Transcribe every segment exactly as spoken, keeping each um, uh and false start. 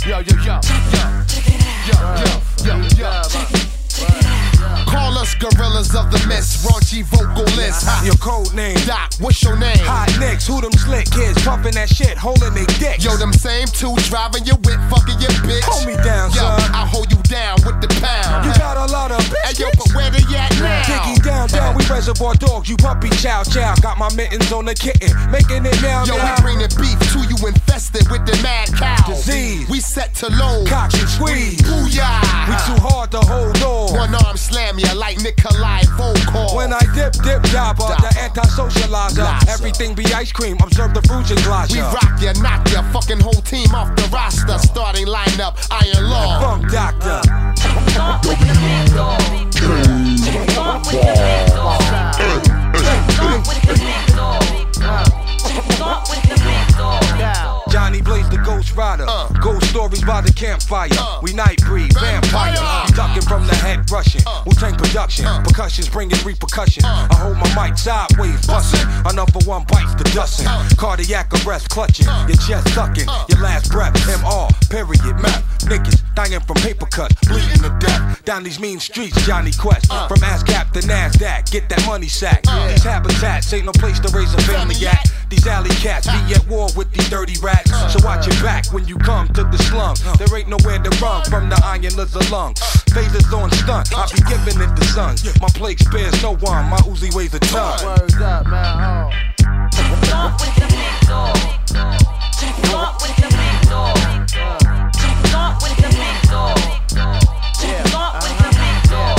Yo, yo, yo, yo, yo, yo, yo, yo. Call us gorillas of the mist, raunchy vocalists. Ha. Your code name, Doc, what's your name? Hot Nicks, who them slick kids pumping that shit, holding they dicks. Yo, them same two driving your whip, fucking your bitch. Hold me down, yo, son. I hold you down with the pound. You got a lot of bitches. Hey, yo, but where they at now? Diggy down, down, we reservoir dogs, you puppy chow chow. Got my mittens on the kitten, making it now. Yo, now. we bringing beef to you infested with the mad cow. Disease. We set to load. Cock and squeeze. Booyah. We too hard to hold on. One arm slam ya like Nikolai Volkov. When I dip, dip, dabba, the anti-socializer. Laza. Everything be ice cream, observe the fruit glass. We rock ya, knock ya, fucking whole team off the roster. Starting lineup, Iron Law. Funk Doctor. Start with the big dog. Start with the big dog. Start with the big dog. Start with the big dog. Johnny Blaze the Ghost Rider. Uh. Ghost stories by the campfire. Uh. We night breed, vampire. Vampire. We ducking from the head rushing. Uh. Wu-Tang production. Uh. Percussions bringing repercussion. Uh. I hold my mic sideways, busting. Another one bites the dusting. Uh. Cardiac arrest clutching. Uh. Your chest sucking. Uh. Your last breath. M R. Period. Map. Niggas dying from paper cuts. Bleeding to death. Down these mean streets, Johnny Quest. Uh. From ASCAP to NASDAQ. Get that money sack. Uh. These habitats ain't no place to raise a family at. These alley cats be at war with these dirty rats. So watch your back when you come to the slum. There ain't nowhere to run from the iron lizard lung. Phasers on stunt, I be giving it the sons. My plague spares no one, my Uzi weighs a ton. Words up, man. Start with the big dog. Start with the big dog. Start with the big dog. Start with the big dog.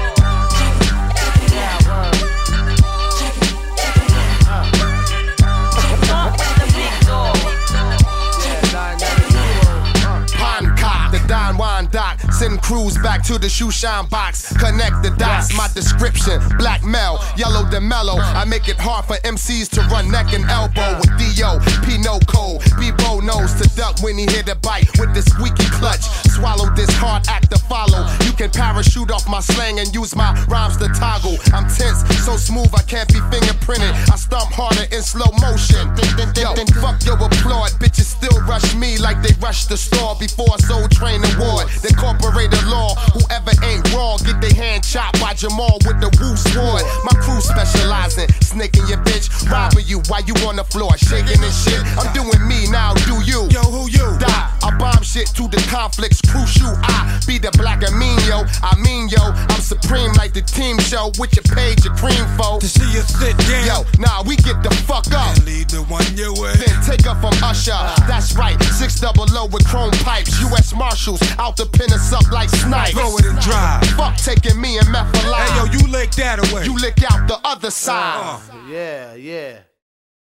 The Don Juan Doc, send crews back to the shoe shine box. Connect the dots, my description, black Mel, yellow the mellow. I make it hard for M Cs to run neck and elbow with D O, P-No Code. B-Bo knows to duck when he hit a bite with the squeaky clutch. Swallow this hard act to follow. You can parachute off my slang and use my rhymes to toggle. I'm tense, so smooth I can't be fingerprinted. I stomp harder in slow motion. Yo, fuck your applaud, bitches still rush me like they rush the store before Soul Train Award. The corporated law, whoever ain't raw, get their hand chopped by Jamal with the Woo sword. My crew specializing, snaking your bitch, robbing you while you on the floor, shaking and shit. I'm doing me now, do you? Yo, who you? Die. I bomb shit to the conflicts, crucial. I be the black amino. I mean, yo, I'm supreme like the team show with your page, your cream foe. To see you sit down. Yo, nah, we get the fuck up. And lead the one your way. Then take up from Usher. That's right, six double O with chrome pipes. U S Marshals out to pin us up like snipes. Blow it and drive. Fuck taking me and meth alive. Hey yo, you lick that away. You lick out the other side. Uh, uh. Yeah, yeah.